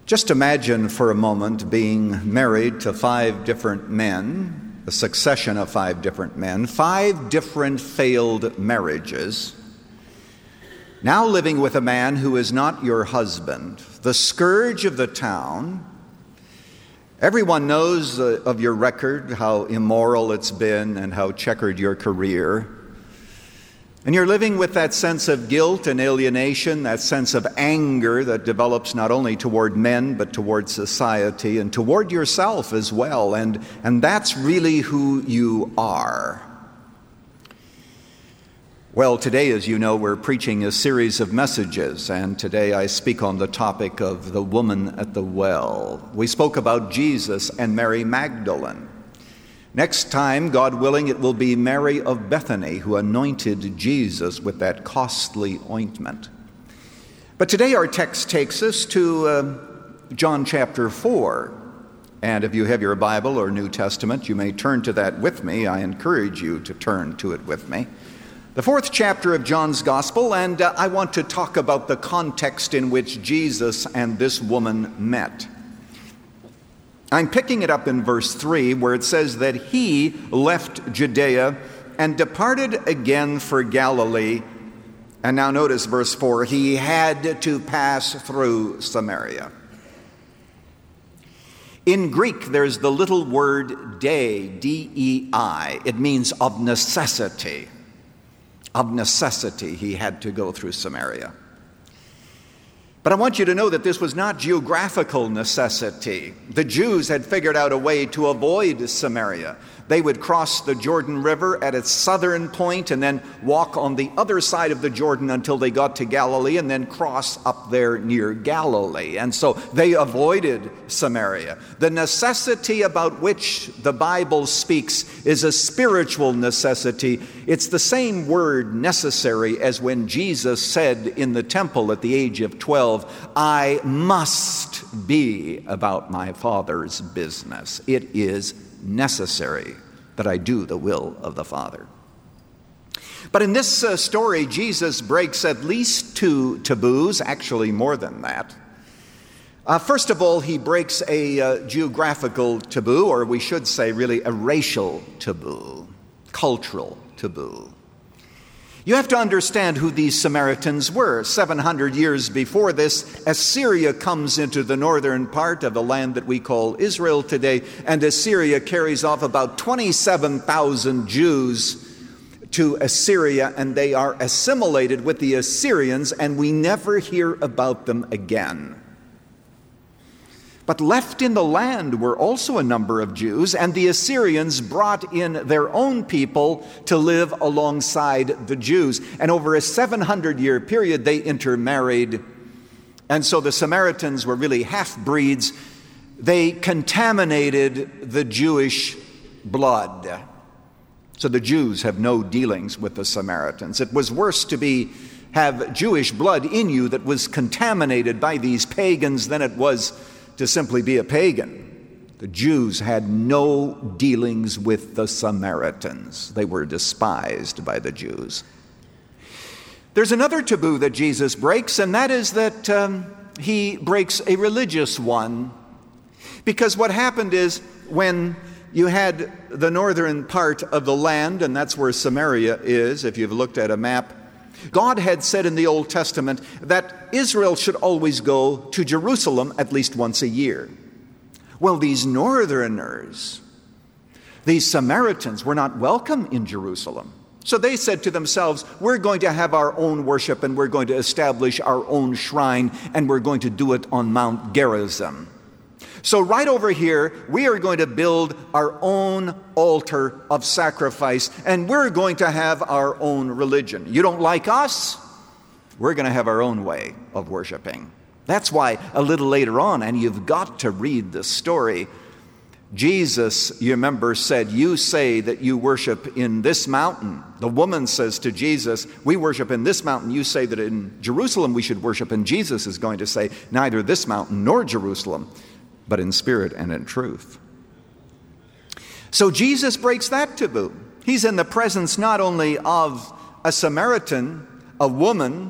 Just imagine for a moment being married to 5 different men, a succession of 5 different men, 5 different failed marriages, now living with a man who is not your husband, the scourge of the town. Everyone knows of your record, how immoral it's been and how checkered your career. And you're living with that sense of guilt and alienation, that sense of anger that develops not only toward men, but toward society and toward yourself as well. And that's really who you are. Well, today, as you know, we're preaching a series of messages, and today I speak on the topic of the woman at the well. We spoke about Jesus and Mary Magdalene. Next time, God willing, it will be Mary of Bethany who anointed Jesus with that costly ointment. But today our text takes us to John chapter 4. And if you have your Bible or New Testament, you may turn to that with me. I encourage you to turn to it with me. The 4th chapter of John's Gospel, and I want to talk about the context in which Jesus and this woman met. I'm picking it up in verse 3, where it says that he left Judea and departed again for Galilee. And now notice verse 4, he had to pass through Samaria. In Greek, there's the little word dei, D-E-I. It means of necessity. Of necessity, he had to go through Samaria. But I want you to know that this was not geographical necessity. The Jews had figured out a way to avoid Samaria. They would cross the Jordan River at its southern point and then walk on the other side of the Jordan until they got to Galilee and then cross up there near Galilee. And so they avoided Samaria. The necessity about which the Bible speaks is a spiritual necessity. It's the same word necessary as when Jesus said in the temple at the age of 12, I must be about my Father's business. It is necessary that I do the will of the Father. But in this story, Jesus breaks at least 2 taboos, actually more than that. First of all, he breaks a geographical taboo, or we should say really a racial taboo, cultural taboo. You have to understand who these Samaritans were. 700 years before this, Assyria comes into the northern part of the land that we call Israel today, and Assyria carries off about 27,000 Jews to Assyria, and they are assimilated with the Assyrians, and we never hear about them again. But left in the land were also a number of Jews, and the Assyrians brought in their own people to live alongside the Jews. And over a 700-year period, they intermarried. And so the Samaritans were really half-breeds. They contaminated the Jewish blood. So the Jews have no dealings with the Samaritans. It was worse to have Jewish blood in you that was contaminated by these pagans than it was to simply be a pagan. The Jews had no dealings with the Samaritans. They were despised by the Jews. There's another taboo that Jesus breaks, and that is that he breaks a religious one. Because what happened is when you had the northern part of the land, and that's where Samaria is, if you've looked at a map, God had said in the Old Testament that Israel should always go to Jerusalem at least once a year. Well, these northerners, these Samaritans, were not welcome in Jerusalem. So they said to themselves, we're going to have our own worship and we're going to establish our own shrine and we're going to do it on Mount Gerizim. So right over here, we are going to build our own altar of sacrifice, and we're going to have our own religion. You don't like us? We're going to have our own way of worshiping. That's why a little later on, and you've got to read the story, Jesus, you remember, said, you say that you worship in this mountain. The woman says to Jesus, we worship in this mountain. You say that in Jerusalem we should worship. And Jesus is going to say, neither this mountain nor Jerusalem, but in spirit and in truth. So Jesus breaks that taboo. He's in the presence not only of a Samaritan, a woman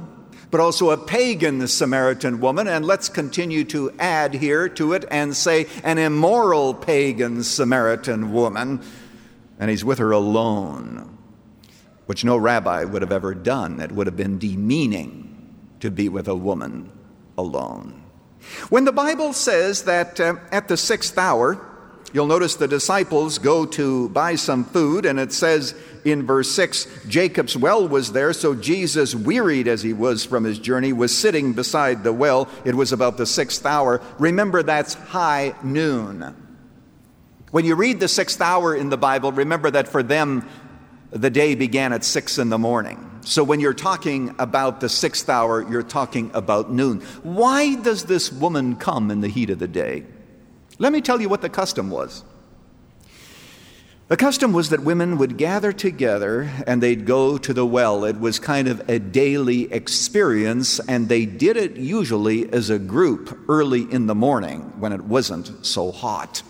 but also a pagan Samaritan woman, and let's continue to add here to it and say an immoral pagan Samaritan woman, and he's with her alone, which no rabbi would have ever done. It would have been demeaning to be with a woman alone. When the Bible says that at the 6th hour, you'll notice the disciples go to buy some food, and it says in verse 6, Jacob's well was there, so Jesus, wearied as he was from his journey, was sitting beside the well. It was about the 6th hour. Remember, that's high noon. When you read the 6th hour in the Bible, remember that for them, the day began at 6 in the morning. So when you're talking about the 6th hour, you're talking about noon. Why does this woman come in the heat of the day? Let me tell you what the custom was. The custom was that women would gather together and they'd go to the well. It was kind of a daily experience, and they did it usually as a group early in the morning when it wasn't so hot.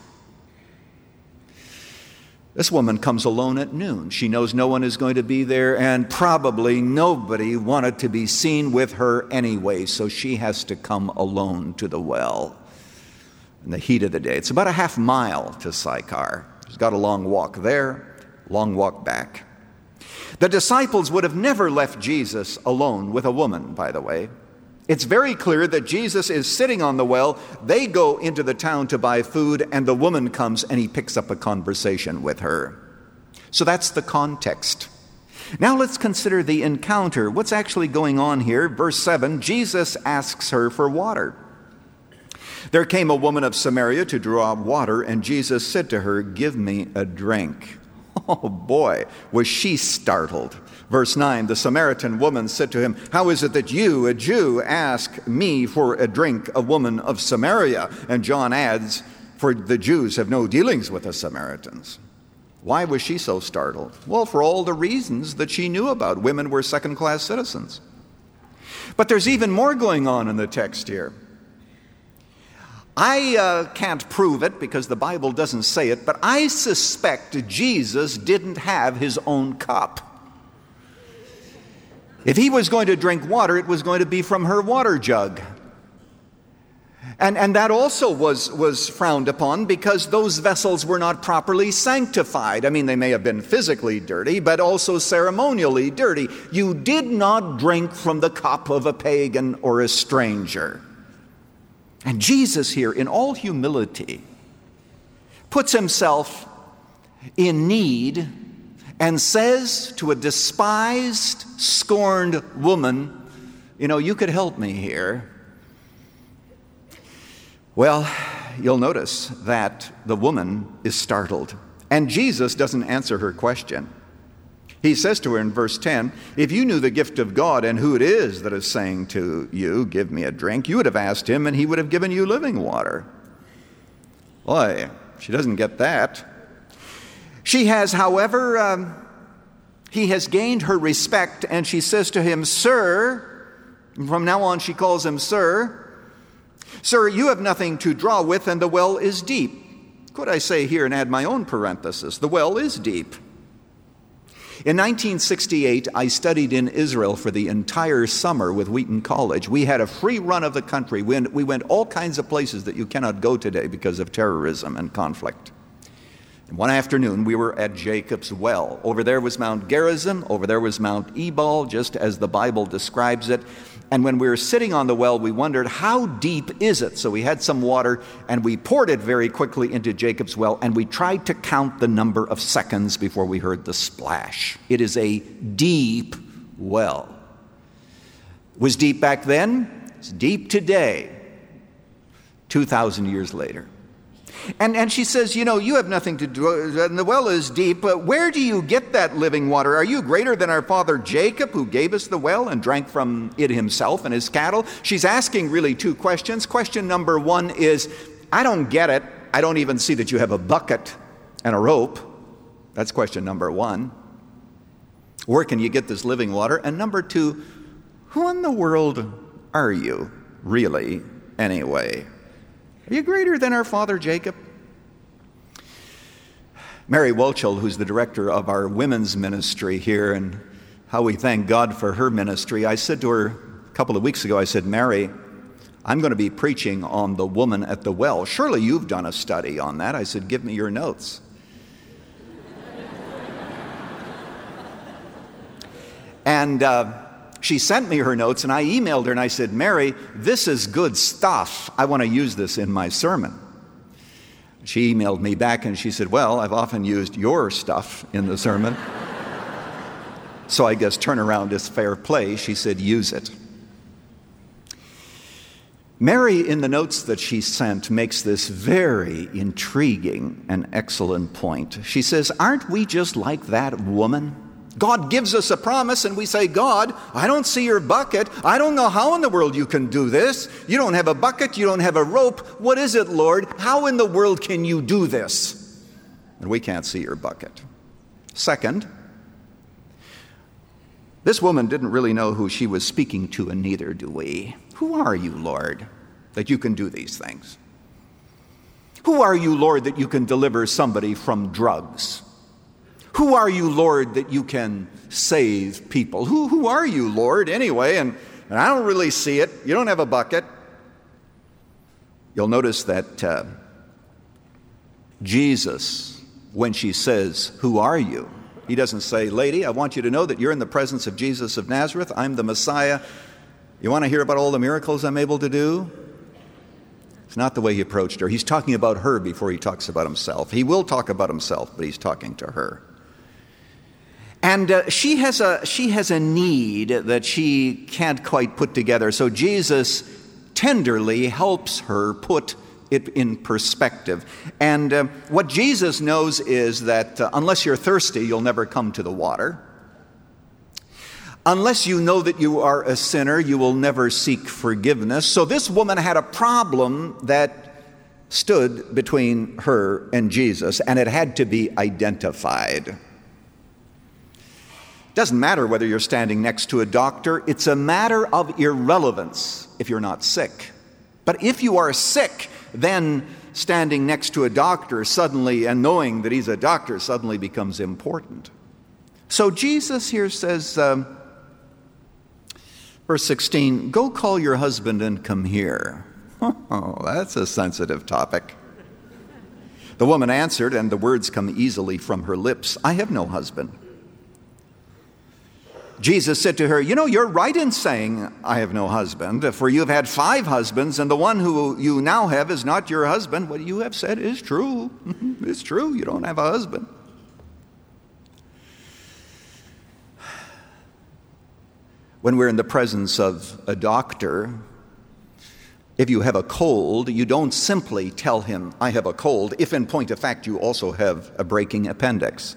This woman comes alone at noon. She knows no one is going to be there, and probably nobody wanted to be seen with her anyway, so she has to come alone to the well in the heat of the day. It's about a half mile to Sychar. She's got a long walk there, long walk back. The disciples would have never left Jesus alone with a woman, by the way. It's very clear that Jesus is sitting on the well. They go into the town to buy food, and the woman comes and he picks up a conversation with her. So that's the context. Now let's consider the encounter. What's actually going on here? Verse 7, Jesus asks her for water. There came a woman of Samaria to draw water, and Jesus said to her, "Give me a drink." Oh boy, was she startled. Verse 9, the Samaritan woman said to him, "How is it that you, a Jew, ask me for a drink, a woman of Samaria?" And John adds, "For the Jews have no dealings with the Samaritans." Why was she so startled? Well, for all the reasons that she knew about. Women were second-class citizens. But there's even more going on in the text here. I can't prove it because the Bible doesn't say it, but I suspect Jesus didn't have his own cup. If he was going to drink water, it was going to be from her water jug. And that also was frowned upon because those vessels were not properly sanctified. I mean, they may have been physically dirty, but also ceremonially dirty. You did not drink from the cup of a pagan or a stranger. And Jesus here, in all humility, puts himself in need and says to a despised, scorned woman, "You could help me here." Well, you'll notice that the woman is startled, and Jesus doesn't answer her question. He says to her in verse 10, "If you knew the gift of God and who it is that is saying to you, 'Give me a drink,' you would have asked him and he would have given you living water." Boy, she doesn't get that. She has, however, he has gained her respect, and she says to him, "Sir," from now on she calls him sir, "Sir, you have nothing to draw with and the well is deep." Could I say here and add my own parenthesis, the well is deep. In 1968, I studied in Israel for the entire summer with Wheaton College. We had a free run of the country. We went all kinds of places that you cannot go today because of terrorism and conflict. And one afternoon, we were at Jacob's Well. Over there was Mount Gerizim. Over there was Mount Ebal, just as the Bible describes it. And when we were sitting on the well, we wondered, how deep is it? So we had some water, and we poured it very quickly into Jacob's well, and we tried to count the number of seconds before we heard the splash. It is a deep well. It was deep back then. It's deep today, 2,000 years later. And she says, "You have nothing to do, and the well is deep, but where do you get that living water? Are you greater than our father Jacob, who gave us the well and drank from it himself and his cattle?" She's asking really two questions. Question number one is, I don't get it. I don't even see that you have a bucket and a rope. That's question number one. Where can you get this living water? And number two, who in the world are you, really, anyway? Are you greater than our father Jacob? Mary Wolchel, who's the director of our women's ministry here, and how we thank God for her ministry, I said to her, a couple of weeks ago, I said, Mary, I'm going to be preaching on the woman at the well. Surely you've done a study on that. I said, give me your notes. And she sent me her notes, and I emailed her, and I said, Mary, this is good stuff. I want to use this in my sermon. She emailed me back, and she said, well, I've often used your stuff in the sermon. So I guess turnaround is fair play. She said, use it. Mary, in the notes that she sent, makes this very intriguing and excellent point. She says, aren't we just like that woman? God gives us a promise and we say, God, I don't see your bucket. I don't know how in the world you can do this. You don't have a bucket. You don't have a rope. What is it, Lord? How in the world can you do this? And we can't see your bucket. Second, this woman didn't really know who she was speaking to, and neither do we. Who are you, Lord, that you can do these things? Who are you, Lord, that you can deliver somebody from drugs? Who are you, Lord, that you can save people? Who are you, Lord, anyway? And I don't really see it. You don't have a bucket. You'll notice that Jesus, when she says, who are you? He doesn't say, lady, I want you to know that you're in the presence of Jesus of Nazareth. I'm the Messiah. You want to hear about all the miracles I'm able to do? It's not the way he approached her. He's talking about her before he talks about himself. He will talk about himself, but he's talking to her. And she has a need that she can't quite put together. So Jesus tenderly helps her put it in perspective. And what Jesus knows is that unless you're thirsty, you'll never come to the water. Unless you know that you are a sinner, you will never seek forgiveness. So this woman had a problem that stood between her and Jesus, and it had to be identified. Doesn't matter whether you're standing next to a doctor. It's a matter of irrelevance if you're not sick. But if you are sick, then standing next to a doctor suddenly, and knowing that he's a doctor, suddenly becomes important. So Jesus here says, verse 16, go call your husband and come here. Oh, that's a sensitive topic. The woman answered, and the words come easily from her lips, I have no husband. Jesus said to her, you know, you're right in saying, I have no husband, for you have had 5 husbands, and the one who you now have is not your husband. What you have said is true. It's true, you don't have a husband. When we're in the presence of a doctor, if you have a cold, you don't simply tell him, I have a cold, if in point of fact you also have a breaking appendix.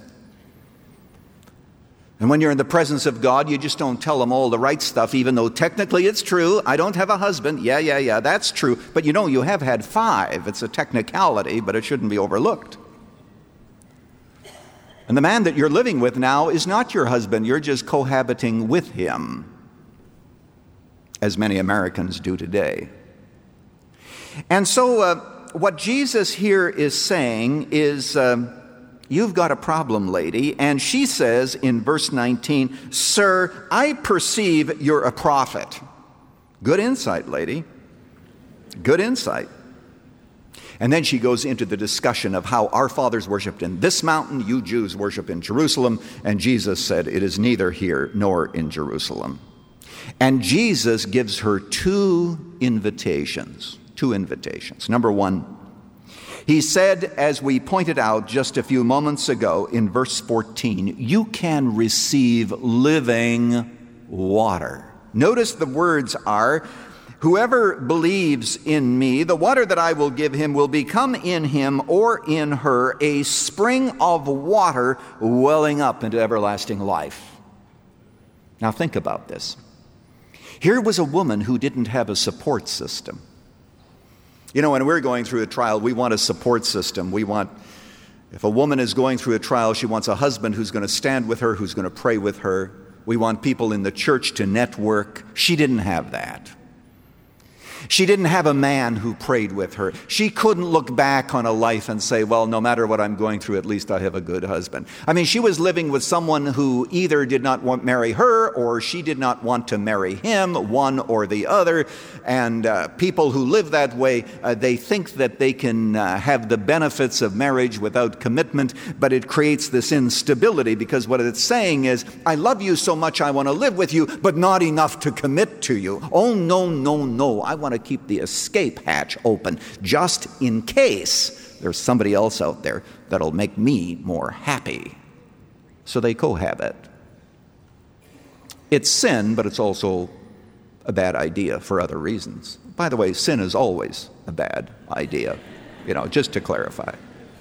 And when you're in the presence of God, you just don't tell him all the right stuff, even though technically it's true. I don't have a husband. Yeah, that's true. But you know, you have had 5. It's a technicality, but it shouldn't be overlooked. And the man that you're living with now is not your husband. You're just cohabiting with him, as many Americans do today. And so what Jesus here is saying is, you've got a problem, lady. And she says in verse 19, sir, I perceive you're a prophet. Good insight, lady. Good insight. And then she goes into the discussion of how our fathers worshipped in this mountain, you Jews worship in Jerusalem. And Jesus said, it is neither here nor in Jerusalem. And Jesus gives her 2 invitations. 2 invitations. Number 1, he said, as we pointed out just a few moments ago in verse 14, you can receive living water. Notice the words are, whoever believes in me, the water that I will give him will become in him or in her a spring of water welling up into everlasting life. Now think about this. Here was a woman who didn't have a support system. You know, when we're going through a trial, we want a support system. If a woman is going through a trial, she wants a husband who's going to stand with her, who's going to pray with her. We want people in the church to network. She didn't have that. She didn't have a man who prayed with her. She couldn't look back on a life and say, well, no matter what I'm going through, at least I have a good husband. I mean, she was living with someone who either did not want to marry her or she did not want to marry him, one or the other. And people who live that way, they think that they can have the benefits of marriage without commitment, but it creates this instability because what it's saying is, I love you so much I want to live with you, but not enough to commit to you. Oh, no, no, no. I want to keep the escape hatch open just in case there's somebody else out there that'll make me more happy. So they cohabit. It's sin, but it's also a bad idea for other reasons. By the way, sin is always a bad idea, just to clarify.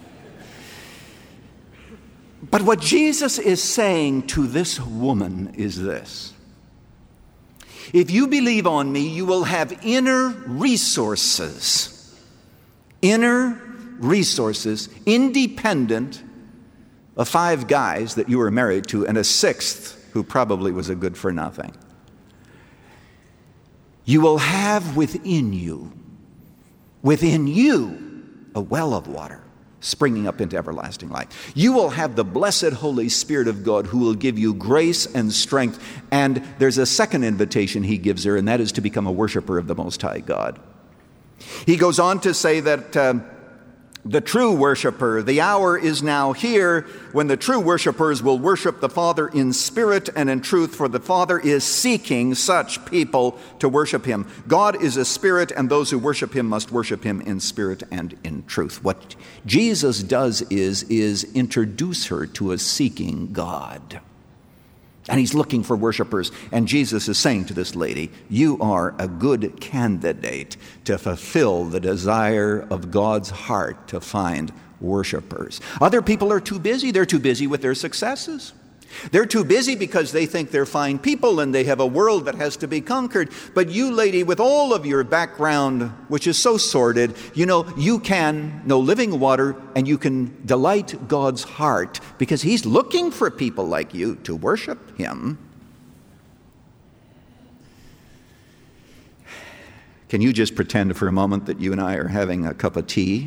But what Jesus is saying to this woman is this. If you believe on me, you will have inner resources, independent of 5 guys that you were married to and a 6th who probably was a good for nothing. You will have within you, a well of water springing up into everlasting life. You will have the blessed Holy Spirit of God who will give you grace and strength. And there's a second invitation he gives her, and that is to become a worshiper of the Most High God. He goes on to say that the true worshiper, the hour is now here when the true worshipers will worship the Father in spirit and in truth, for the Father is seeking such people to worship him. God is a spirit, and those who worship him must worship him in spirit and in truth. What Jesus does is introduce her to a seeking God. And he's looking for worshipers. And Jesus is saying to this lady, you are a good candidate to fulfill the desire of God's heart to find worshipers. Other people are too busy. They're too busy with their successes. They're too busy because they think they're fine people and they have a world that has to be conquered. But you, lady, with all of your background, which is so sordid, you can know living water and you can delight God's heart because he's looking for people like you to worship him. Can you just pretend for a moment that you and I are having a cup of tea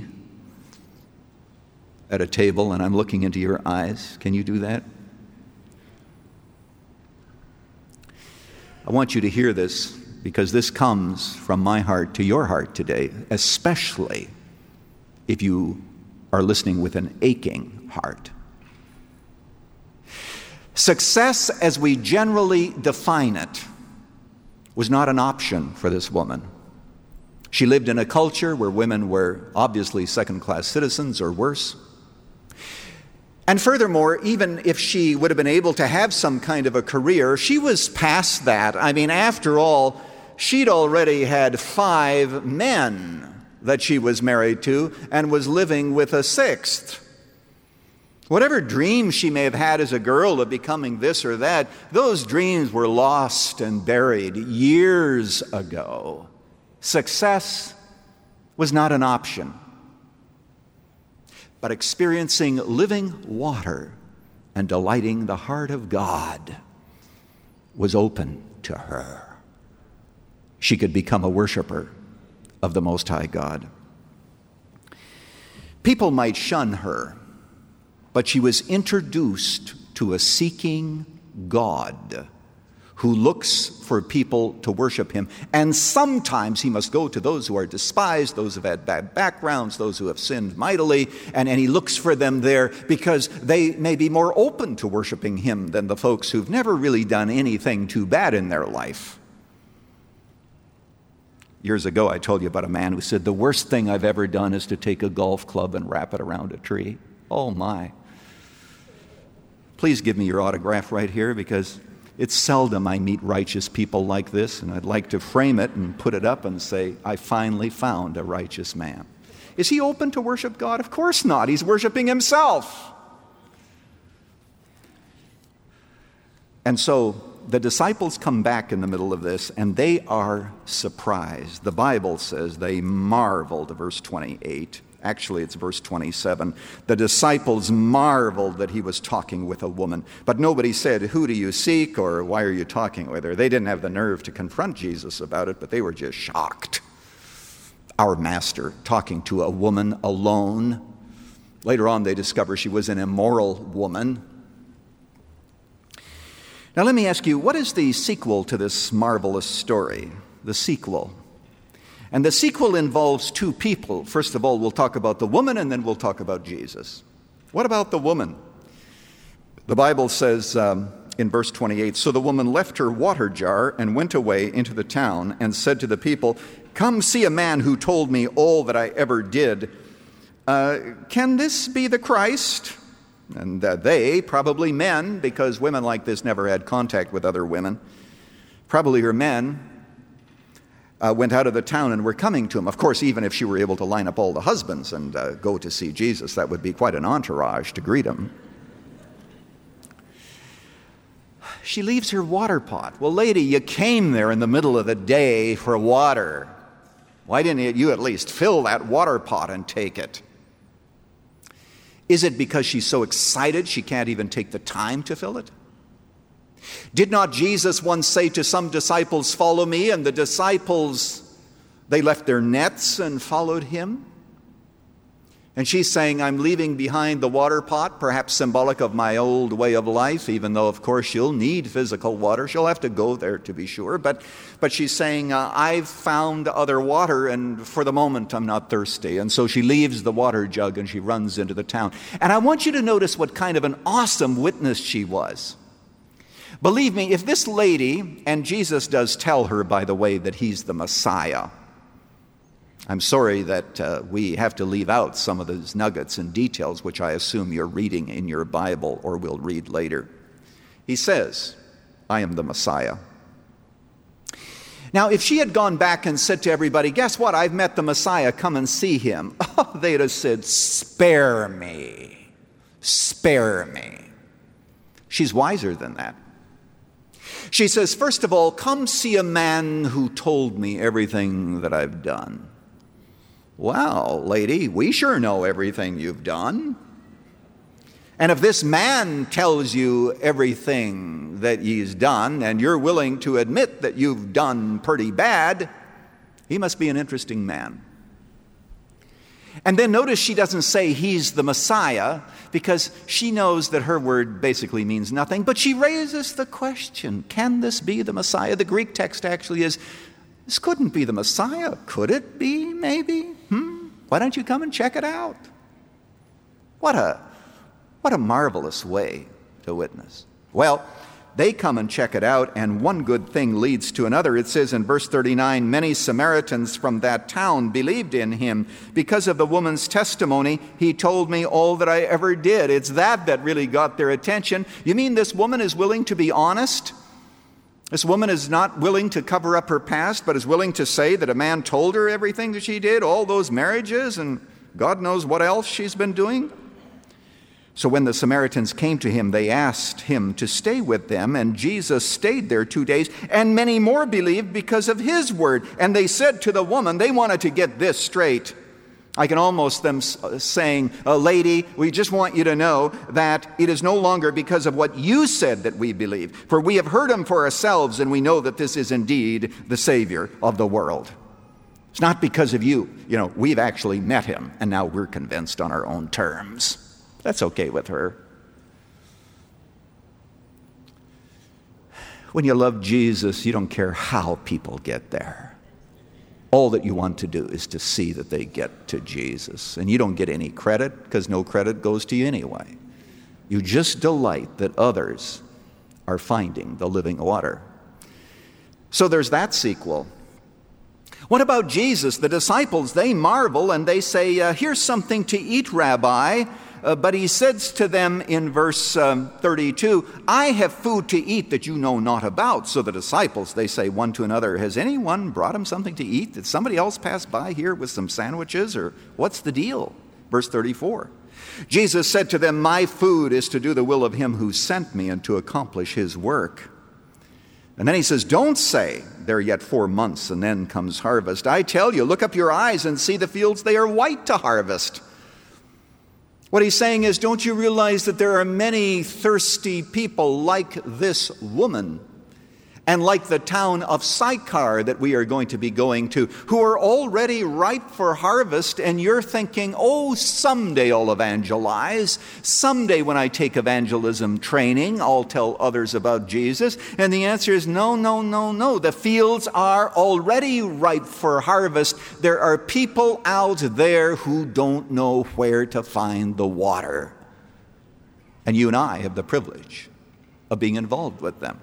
at a table and I'm looking into your eyes? Can you do that? I want you to hear this because this comes from my heart to your heart today, especially if you are listening with an aching heart. Success, as we generally define it, was not an option for this woman. She lived in a culture where women were obviously second-class citizens or worse. And furthermore, even if she would have been able to have some kind of a career, she was past that. I mean, after all, she'd already had 5 men that she was married to and was living with a 6th. Whatever dreams she may have had as a girl of becoming this or that, those dreams were lost and buried years ago. Success was not an option. But experiencing living water and delighting the heart of God was open to her. She could become a worshiper of the Most High God. People might shun her, but she was introduced to a seeking God who looks for people to worship him. And sometimes he must go to those who are despised, those who have had bad backgrounds, those who have sinned mightily, and he looks for them there because they may be more open to worshiping him than the folks who've never really done anything too bad in their life. Years ago, I told you about a man who said, the worst thing I've ever done is to take a golf club and wrap it around a tree. Oh my. Please give me your autograph right here because it's seldom I meet righteous people like this, and I'd like to frame it and put it up and say, I finally found a righteous man. Is he open to worship God? Of course not. He's worshiping himself. And so the disciples come back in the middle of this, and they are surprised. The Bible says they marveled, verse 28. Actually, it's verse 27. The disciples marveled that he was talking with a woman. But nobody said, who do you seek, or why are you talking with her? They didn't have the nerve to confront Jesus about it, but they were just shocked. Our master talking to a woman alone. Later on, they discover she was an immoral woman. Now, let me ask you, what is the sequel to this marvelous story? The sequel. And the sequel involves two people. First of all, we'll talk about the woman, and then we'll talk about Jesus. What about the woman? The Bible says in verse 28, "So the woman left her water jar and went away into the town and said to the people, 'Come see a man who told me all that I ever did. Can this be the Christ?'" And they, probably men, because women like this never had contact with other women, probably her men, went out of the town and were coming to him. Of course, even if she were able to line up all the husbands and go to see Jesus, that would be quite an entourage to greet him. She leaves her water pot. Well, lady, you came there in the middle of the day for water. Why didn't you at least fill that water pot and take it? Is it because she's so excited she can't even take the time to fill it? Did not Jesus once say to some disciples, "Follow me," and the disciples, they left their nets and followed him? And she's saying, "I'm leaving behind the water pot," perhaps symbolic of my old way of life, even though, of course, she'll need physical water. She'll have to go there to be sure. But she's saying, "I've found other water, and for the moment I'm not thirsty." And so she leaves the water jug and she runs into the town. And I want you to notice what kind of an awesome witness she was. Believe me, if this lady, and Jesus does tell her, by the way, that he's the Messiah. I'm sorry that we have to leave out some of those nuggets and details, which I assume you're reading in your Bible or will read later. He says, "I am the Messiah." Now, if she had gone back and said to everybody, "Guess what? I've met the Messiah. Come and see him." Oh, they'd have said, "Spare me. Spare me." She's wiser than that. She says, first of all, "Come see a man who told me everything that I've done." Well, lady, we sure know everything you've done. And if this man tells you everything that he's done, and you're willing to admit that you've done pretty bad, he must be an interesting man. And then notice she doesn't say he's the Messiah, because she knows that her word basically means nothing. But she raises the question, can this be the Messiah? The Greek text actually is, this couldn't be the Messiah. Could it be, maybe? Why don't you come and check it out? What a marvelous way to witness. Well, they come and check it out, and one good thing leads to another. It says in verse 39, "Many Samaritans from that town believed in him. Because of the woman's testimony, he told me all that I ever did." It's that really got their attention. You mean this woman is willing to be honest? This woman is not willing to cover up her past, but is willing to say that a man told her everything that she did, all those marriages, and God knows what else she's been doing? So when the Samaritans came to him, they asked him to stay with them, and Jesus stayed there 2 days, and many more believed because of his word. And they said to the woman, they wanted to get this straight. I can almost them saying, "Lady, we just want you to know that it is no longer because of what you said that we believe, for we have heard him for ourselves, and we know that this is indeed the Savior of the world." It's not because of you. We've actually met him, and now we're convinced on our own terms. That's okay with her. When you love Jesus, you don't care how people get there. All that you want to do is to see that they get to Jesus. And you don't get any credit, because no credit goes to you anyway. You just delight that others are finding the living water. So there's that sequel. What about Jesus? The disciples, they marvel and they say, "Here's something to eat, Rabbi." But he says to them in verse 32, "I have food to eat that you know not about." So the disciples, they say one to another, "Has anyone brought him something to eat? Did somebody else pass by here with some sandwiches? Or what's the deal?" Verse 34, Jesus said to them, "My food is to do the will of him who sent me and to accomplish his work." And then he says, "Don't say, 'There are yet 4 months and then comes harvest.' I tell you, look up your eyes and see the fields, they are white to harvest." What he's saying is, don't you realize that there are many thirsty people like this woman? and like the town of Sychar that we are going to be going to, who are already ripe for harvest, and you're thinking, oh, someday I'll evangelize. Someday when I take evangelism training, I'll tell others about Jesus. And the answer is no, no, no, no. The fields are already ripe for harvest. There are people out there who don't know where to find the water. And you and I have the privilege of being involved with them.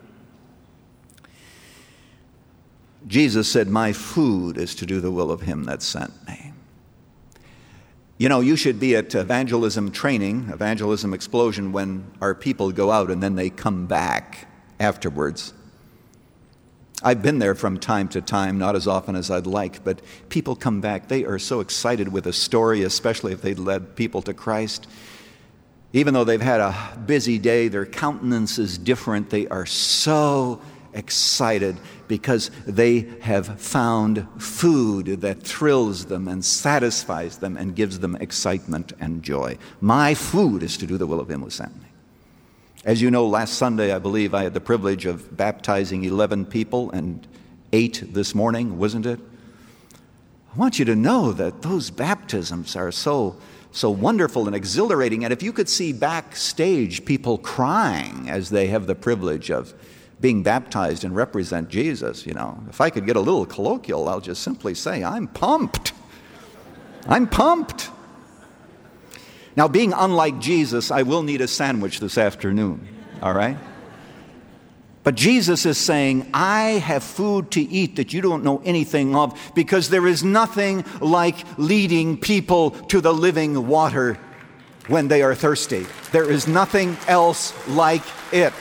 Jesus said, my food is to do the will of him that sent me. You know, you should be at evangelism training, evangelism explosion, when our people go out and then they come back afterwards. I've been there from time to time, not as often as I'd like, but people come back. They are so excited with a story, especially if they led people to Christ. Even though they've had a busy day, their countenance is different. They are so excited because they have found food that thrills them and satisfies them and gives them excitement and joy. My food is to do the will of him who sent me. As you know, last Sunday, I believe, I had the privilege of baptizing 11 people and 8 this morning, wasn't it? I want you to know that those baptisms are so wonderful and exhilarating. And if you could see backstage people crying as they have the privilege of being baptized and represent Jesus, you know. If I could get a little colloquial, I'll just simply say, I'm pumped. I'm pumped. Now, being unlike Jesus, I will need a sandwich this afternoon, all right? But Jesus is saying, I have food to eat that you don't know anything of, because there is nothing like leading people to the living water when they are thirsty. There is nothing else like it.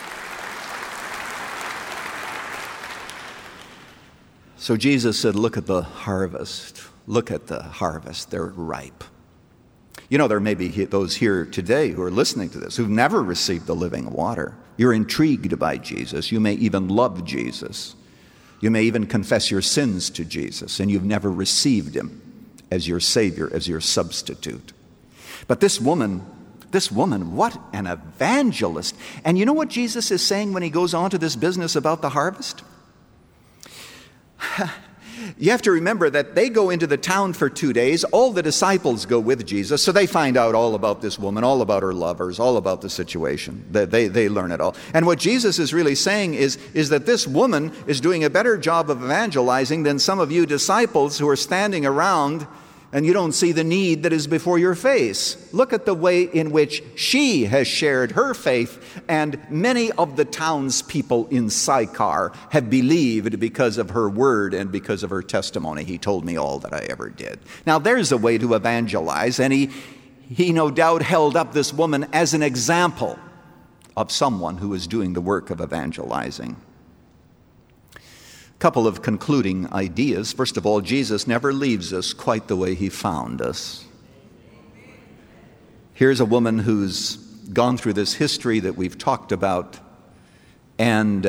So Jesus said, look at the harvest. Look at the harvest. They're ripe. You know, there may be those here today who are listening to this who've never received the living water. You're intrigued by Jesus. You may even love Jesus. You may even confess your sins to Jesus, and you've never received him as your Savior, as your substitute. But this woman, what an evangelist. And you know what Jesus is saying when he goes on to this business about the harvest? You have to remember that they go into the town for 2 days. All the disciples go with Jesus, so they find out all about this woman, all about her lovers, all about the situation. They learn it all. And what Jesus is really saying is that this woman is doing a better job of evangelizing than some of you disciples who are standing around and you don't see the need that is before your face. Look at the way in which she has shared her faith, and many of the townspeople in Sychar have believed because of her word and because of her testimony. He told me all that I ever did. Now there's a way to evangelize, and he no doubt held up this woman as an example of someone who is doing the work of evangelizing. Couple of concluding ideas. First of all, Jesus never leaves us quite the way he found us. Here's a woman who's gone through this history that we've talked about, and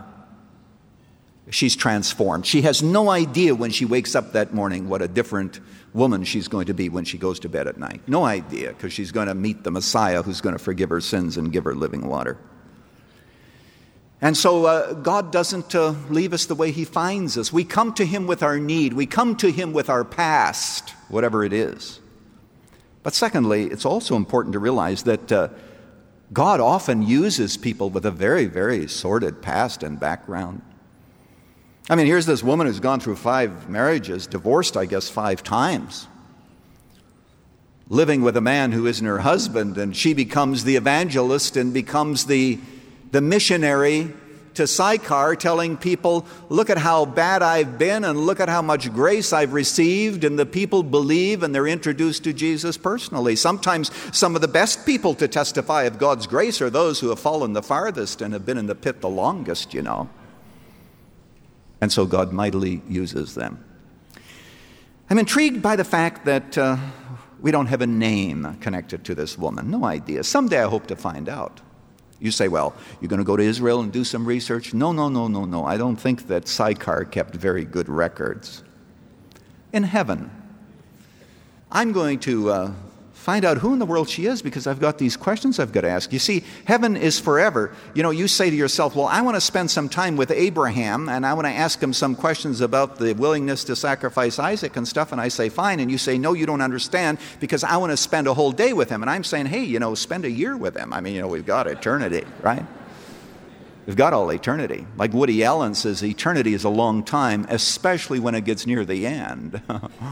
she's transformed. She has no idea when she wakes up that morning what a different woman she's going to be when she goes to bed at night. No idea, because she's going to meet the Messiah who's going to forgive her sins and give her living water. And so God doesn't leave us the way he finds us. We come to him with our need. We come to him with our past, whatever it is. But secondly, it's also important to realize that God often uses people with a very, very sordid past and background. I mean, here's this woman who's gone through 5 marriages, divorced, I guess, 5 times, living with a man who isn't her husband, and she becomes the evangelist and becomes the missionary to Sychar, telling people, look at how bad I've been and look at how much grace I've received, and the people believe and they're introduced to Jesus personally. Sometimes some of the best people to testify of God's grace are those who have fallen the farthest and have been in the pit the longest, you know. And so God mightily uses them. I'm intrigued by the fact that we don't have a name connected to this woman. No idea. Someday I hope to find out. You say, well, you're going to go to Israel and do some research? No. I don't think that Sychar kept very good records. In heaven, I'm going to find out who in the world she is, because I've got these questions I've got to ask. You see, heaven is forever. You know, you say to yourself, well, I want to spend some time with Abraham, and I want to ask him some questions about the willingness to sacrifice Isaac and stuff, and I say, fine. And you say, no, you don't understand, because I want to spend a whole day with him. And I'm saying, hey, you know, spend a year with him. I mean, you know, we've got eternity, right? We've got all eternity. Like Woody Allen says, eternity is a long time, especially when it gets near the end.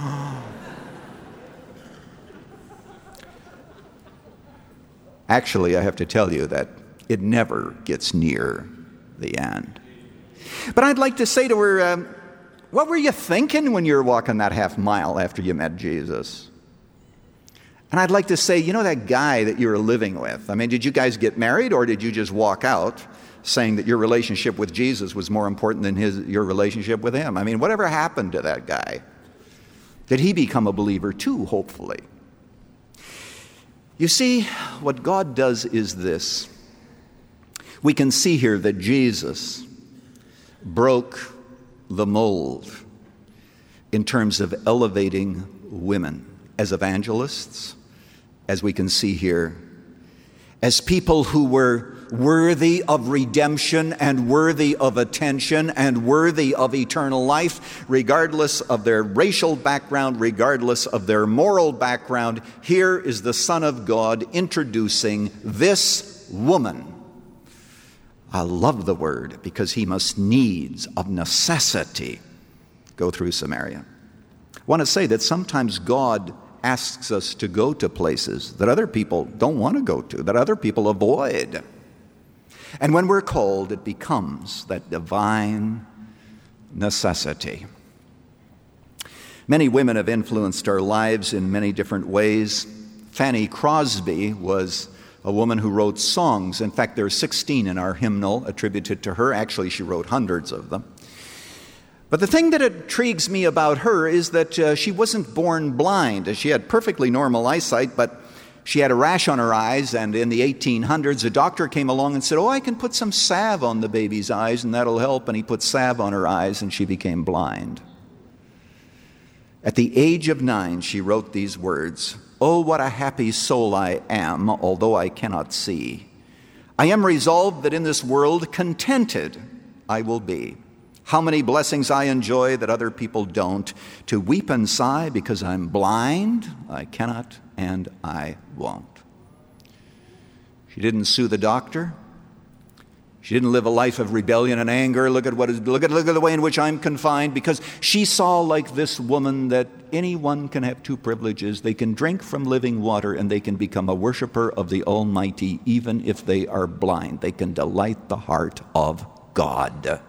Actually, I have to tell you that it never gets near the end. But I'd like to say to her, what were you thinking when you were walking that half mile after you met Jesus? And I'd like to say, you know that guy that you were living with? I mean, did you guys get married, or did you just walk out saying that your relationship with Jesus was more important than your relationship with him? I mean, whatever happened to that guy? Did he become a believer too, hopefully? You see, what God does is this. We can see here that Jesus broke the mold in terms of elevating women as evangelists, as we can see here, as people who were worthy of redemption and worthy of attention and worthy of eternal life, regardless of their racial background, regardless of their moral background. Here is the Son of God introducing this woman. I love the word, because he must needs, of necessity, go through Samaria. I want to say that sometimes God asks us to go to places that other people don't want to go to, that other people avoid. And when we're called, it becomes that divine necessity. Many women have influenced our lives in many different ways. Fanny Crosby was a woman who wrote songs. In fact, there are 16 in our hymnal attributed to her. Actually, she wrote hundreds of them. But the thing that intrigues me about her is that she wasn't born blind. She had perfectly normal eyesight, but she had a rash on her eyes, and in the 1800s, a doctor came along and said, oh, I can put some salve on the baby's eyes, and that'll help. And he put salve on her eyes, and she became blind. At the age of 9, she wrote these words, oh, what a happy soul I am, although I cannot see. I am resolved that in this world contented I will be. How many blessings I enjoy that other people don't. To weep and sigh because I'm blind, I cannot and I won't. She didn't sue the doctor. She didn't live a life of rebellion and anger. Look at the way in which I'm confined, because she saw, like this woman, that anyone can have two privileges. They can drink from living water, and they can become a worshiper of the Almighty, even if they are blind. They can delight the heart of God.